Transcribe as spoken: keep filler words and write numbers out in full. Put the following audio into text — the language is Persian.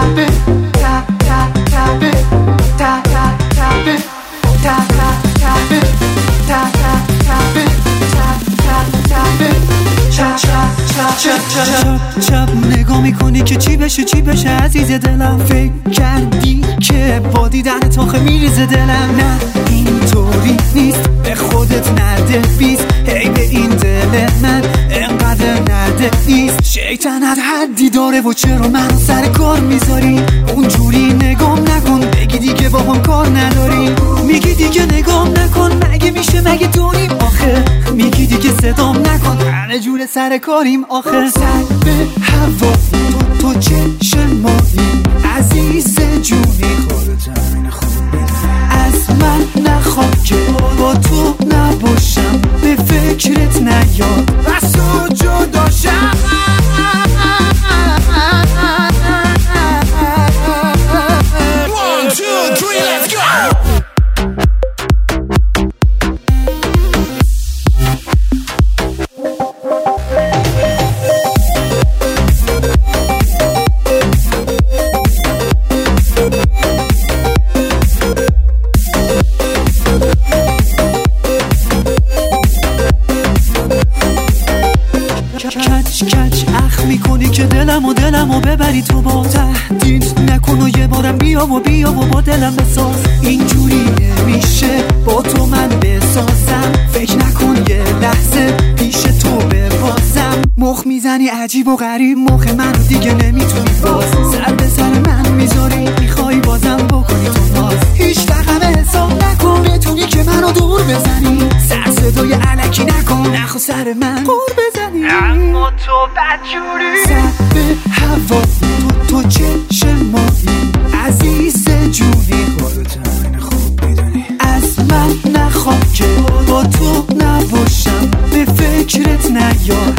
تبه تا تا تبه تا تا تبه تا تا تبه تا تا تبه تا تا تبه چپ چپ چپ چپ چپ نگاه میکنی که چی بشه چی بشه عزیز دلم فکر کردی که با دیدن تاخه میریزه دلم نه اینطوری نیست به خودت نده بیست هی به این دل من انقدر نده نیست شیطنت حدی داره و چرا منو سر کار میذاری اونجوری نگام نکن بگی دیگه با هم کار نداری میگی دیگه نگام نکن مگه میشه مگه دونیم آخه میگی دیگه صدام نکن همه جور سر کاریم آخه سر به هوا تو تو چشمایی عزیز جونی خودت همین خوب از من نخواه که با تو نباشم به فکرت نیاد بس و جدا شم One, two, three, let's go! کچ کچ اخ میکنی که دلم و دلم و ببری تو با تهدید نکن و یه بارم بیا و بیا و با دلم بساز اینجوری نمیشه با تو من بسازم فکر نکن یه لحظه پیش تو ببازم مخ میزنی عجیب و غریب مخ من دیگه نمیتونی باز سر به سر من میذاری میخوای بازم بکنی تو ناز هیچ رقم حساب نکن بتونی که منو دور بزنی سر صدای علکی نکن نخو سر من قور بزنی اما تو بدجوری سر به هوا تو تو چشمایی عزیز جونی خودت همین خوب میدونی از من نخواه که با تو نباشم به فکرت نیاد